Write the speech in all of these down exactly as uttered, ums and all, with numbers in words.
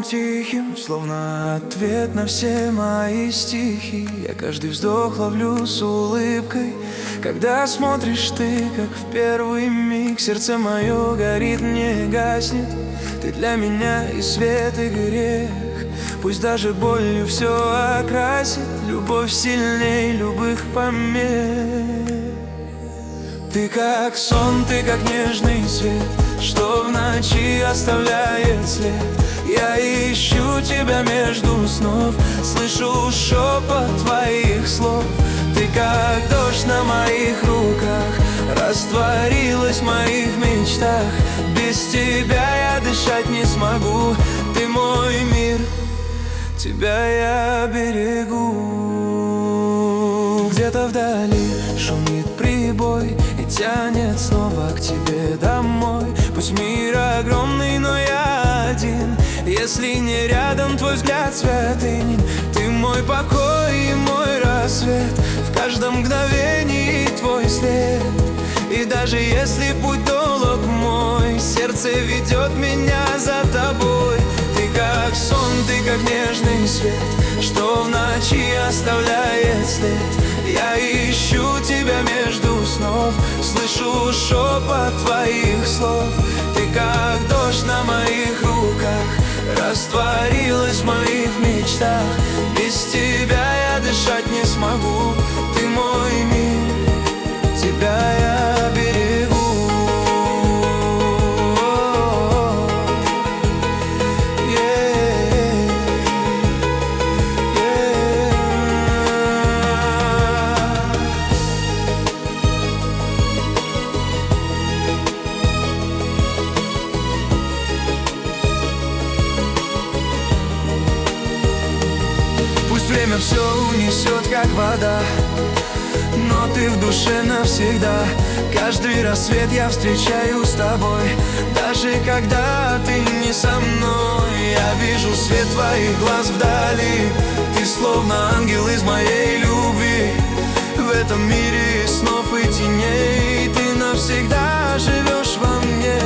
тихим, словно ответ на все мои стихи. Я каждый вздох ловлю с улыбкой, когда смотришь ты, как в первый миг. Сердце мое горит, не гаснет. Ты для меня и свет, и грех. Пусть даже болью все окрасит, любовь сильней любых помех. Ты как сон, ты как нежный свет, что в ночи оставляет след. Я ищу тебя между снов, слышу шепот твоих слов. Ты как дождь на моих руках, растворилась в моих мечтах. Без тебя я дышать не смогу, ты мой мир, тебя я берегу. Где-то вдали шумит прибой и тянет снова к тебе домой. Пусть мир огромный, но я один, если не рядом твой взгляд святынен. Ты мой покой и мой рассвет, в каждом мгновении твой след. И даже если путь долг мой, сердце ведет меня за тобой. Ты как сон, ты как нежный свет, что в ночи оставляет след. Я ищу тебя между снов, слышу шепот твоих слов. Ты как дождь на моих руках, растворилась в моих мечтах. Без тебя я дышать не смогу, ты мой мир, тебя я берегу. Время все унесет, как вода, но ты в душе навсегда. Каждый рассвет я встречаю с тобой, даже когда ты не со мной. Я вижу свет твоих глаз вдали, ты словно ангел из моей любви. В этом мире снов и теней ты навсегда живешь во мне.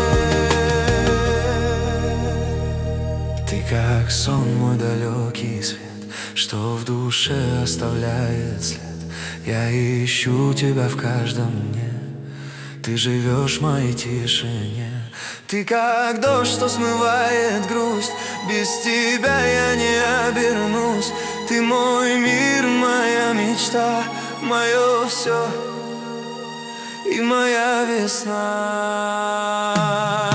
Ты как сон, мой далекий свет, что в душе оставляет след. Я ищу тебя в каждом дне, ты живешь в моей тишине. Ты как дождь, что смывает грусть, без тебя я не обернусь. Ты мой мир, моя мечта, мое все и моя весна.